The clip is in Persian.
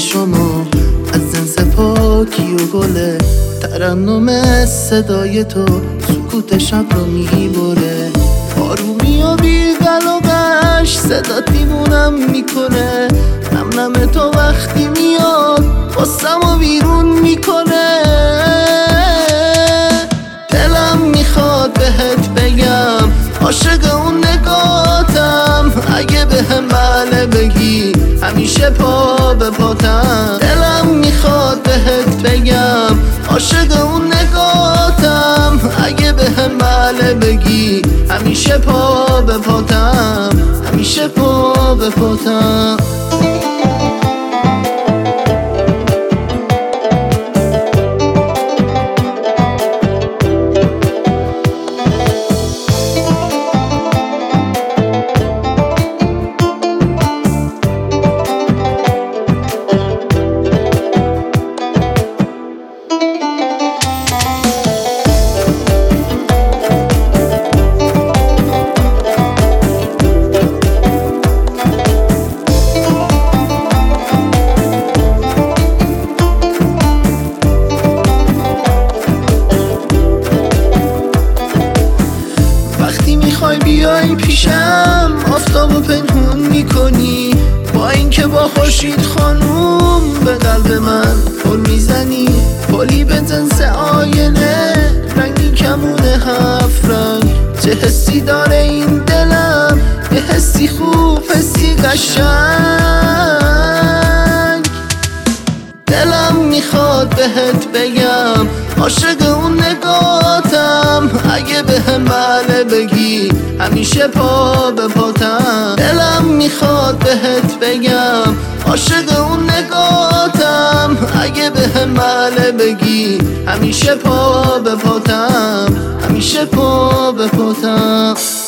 شما از جنس پاکی و گله، ترنم صدای تو سکوت شب رو میبره. آرومی و بی‌غل و غش صدات دیوونم میکنه، نم نم تو وقتی میاد قصم و بیرون میکنه. دلم میخواد بهت بگم عاشق اون نگاتم، اگه بهم بله بگی همیشه پا به پاتم. دلم میخواد بهت بگم عاشق اون نگاتم، اگه بهم بله بگی همیشه پا به پاتم، همیشه پا به پاتم. وقتی میخوای بیای پیشم آفتابو پنهون میکنی، با اینکه با خورشید خانوم به قلب من پل میزنی. پلی به جنس آینه، رنگی کمونه 7 رنگ. چه حسی داره این دلم، یه حسی خوب حسی قشنگ. دلم میخواد بهت بگم عاشق اون نگاتم، اگه بهم بله بگی همیشه پا به پاتم. دلم میخواد بهت بگم عاشق اون نگاتم، اگه بهم بله بگی همیشه پا به پاتم، همیشه پا به پاتم.